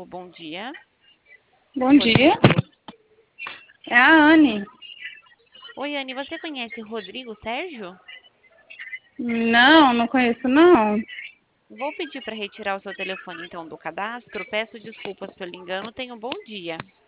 Alô, bom dia. Bom dia, Rodrigo? é a Anne. Oi, Anne, você conhece Rodrigo Sérgio? Não conheço não. Vou pedir para retirar o seu telefone então do cadastro. Peço desculpas pelo engano. Tenha um bom dia.